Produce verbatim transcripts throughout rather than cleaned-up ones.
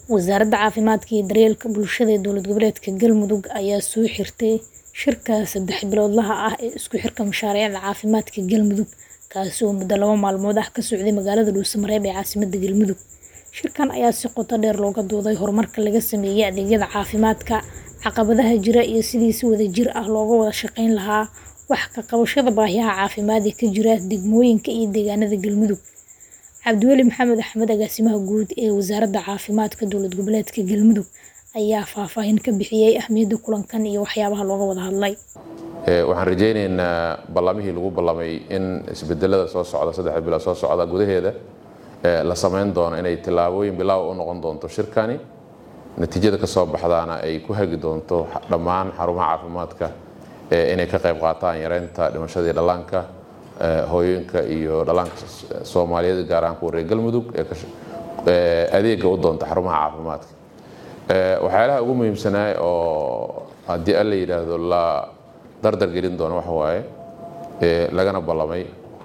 Wasaaradda Caafimaadka iyo Daryeelka Bulshada ee Dowlad Goboleedka Galmudug ayaa soo xirtay shirka saddex biloodlaha ah ee isku xirka mashaariicda caafimaadka Galmudug, kaasi oo muddo laba maalmood ah ka socday magaalada Dhuusamareeb ee caasimadda Galmudug. Shirkan ayaa si qoto dheer looga dooday horumarka laga sameeyay adeegyada caafimaadka, caqabadaha jira iyo sidii si wadajir ah looga wada shaqayn lahaa wax ka qabashada baahiyaha caafimaad ee ka jira degmooyinka iyo deegaanada Galmudug. Cabdiweli Maxamed Axmed, agaasimaha guud ee Wasaaradda Caafimaadka Dowlad Goboleedka Galmudug, ayaa faahfaahin ka bixiyay ahmiyadda kulankan iyo waxyaabaha looga wada hadlay. Waxaan rajaynaynaa ballamihii lagu ballamay in isbedelada soo socda saddex bilood soo socda gudaheeda la sameyn doono inay tilaabooyin bilaaw u noqon doonto shirkani, natiijada ka soo baxdaana ay ku hagi doonto dhammaan xarumaha caafimaadka inay ka qayb qaataan yareynta dhimashada dhallaanka, hooyooyinka iyo dhallaanka Soomaaliyeed gaar ahaan kuwa reer Galmudug ee adeegga u doonta xarumaha caafimaadka. Waxyaalaha ugu muhiimsanaa oo haddii alla yiraahdo la dardar gelin doono waxa waaye lagana ballamay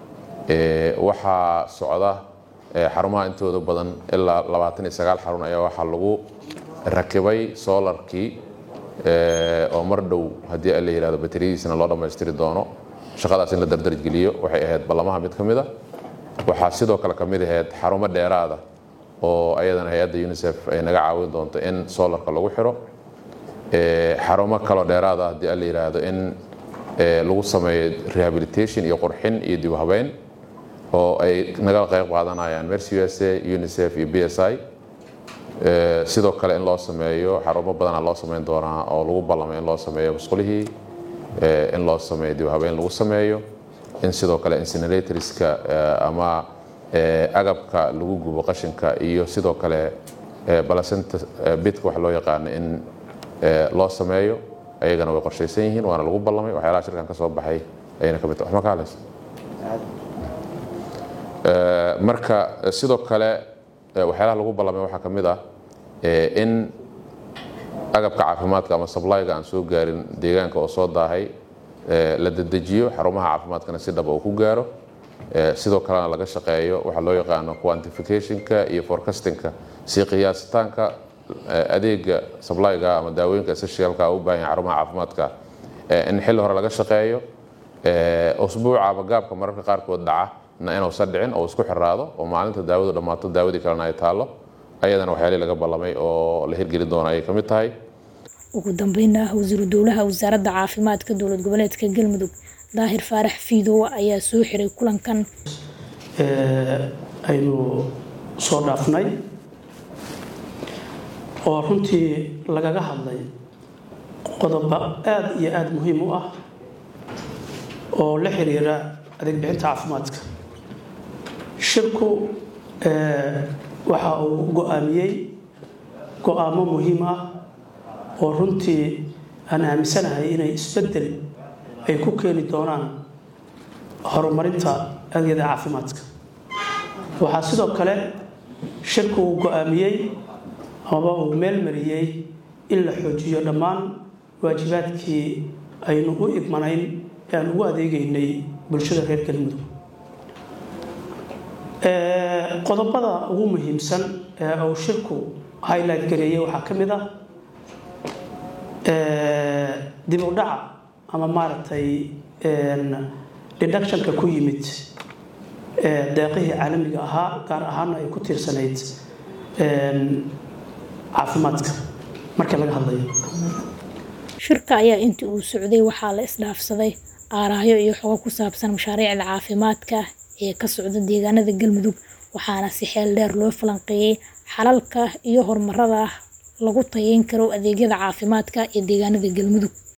waxaa socda xarumaha intooda badan ilaa labaatan iyo sagaal xarun ayaa waxaa lagu rakibay solarkii oo mar dhow haddii alla yiraahdo batariyadiisana loo dhammaystiri doono. Shaqadaas in la dardar geliyo waxay ahayd ballamaha mid ka mid ah. Waxaa sidoo kale ka mid ahayd xarumo dheeraada oo ayadana hay'adda UNICEF ay naga caawin doonto in solarka lagu xiro. Xarumo kale dheeraad ah haddii alla yiraahdo in lagu sameeyo rehabilitation iyo qurxin iyo dib u habeyn oo ay naga qayb qaadanayaan Mercy U S A, UNICEF iyo B S I. Sidoo kale in loo sameeyo xarumo badan loo sameyn doonaa oo lagu ballamay in loo sameeyo musqulihii, in loo sameeyo dib u habeyn lagu sameeyo, in sidoo kale incineratorska ama agabka lagu gubo qashinka iyo sidoo kale balasanta bidka wax loo yaqaan in loo sameeyo ayagana way qorshaysan yihiin waana lagu ballamay. Waxyaalaha shirkan ka soo baxay ayna ka mid tahay. Wax ma ka hadlayso marka sidoo kale waxyaalaha lagu ballamay waxaa ka mid ah in agabka caafimaadka ama supply-ga aan soo gaarin deegaanka oo soo daahay la dedejiyo, xarumaha caafimaadkana si dhab ah ku gaaro. Sidoo kalena laga shaqeeyo waxa loo yaqaan quantification-ka iyo forecasting-ka, si qiyaasitaanka adeega supply-ga ama daawooyinka essential-ka u baahan xarumaha caafimaadka in xilli hore laga shaqeeyo. Usbuuca ama gaabka mararka qaarkood dhaca inuu sadhicin oo isku xiraado oo maalinta daawadu dhamaato daawadii kalena ay taalo, ayadana waxyaalo laga ballamay oo la hirgelin doono ay ka mid tahay. Ugu dambeynna wasiiru dowlaha Wasaaradda Caafimaadka Dowlad Goboleedka Galmudug Daahir Faarax Fiidow ayaa soo xiray kulankan aynu soo dhaafnay oo runtii lagaga hadlay qodobo aad iyo aad muhiim u ah oo la xiriira adeeg bixinta caafimaadka. Shirku waxa uu go'aamiyey go'aamo muhiim ah oo runtii aan aaminsanahay inay isbedel ay ku keeni doonaan horumarinta adeegyada caafimaadka. Waxaa sidoo kale shirku uu go'aamiyey ama uu meel mariyey in la xoojiyo dhammaan waajibaadkii aynu u igmanayn ee aan ugu adeegaynay bulshada reer Galmudug. Qodobada ugu muhiimsan ee uu shirku highlight gareeyay waxaa ka mid ah dib u dhaca ama maaragtay reduction-ka ku yimid deeqihii caalamiga ahaa gaar ahaana ay ku tiirsanayd caafimaadka marka laga hadlayo. Shirka ayaa intii uu socday waxaa la isdhaafsaday aaraayo iyo xogo ku saabsan mashaariicda caafimaadka ee ka socda deegaanada Galmudug, waxaana si xeel dheer loo falanqeeyay xalalka iyo horumarada lagu tayeyn karo adeegyada caafimaadka ee deegaanada Galmudug.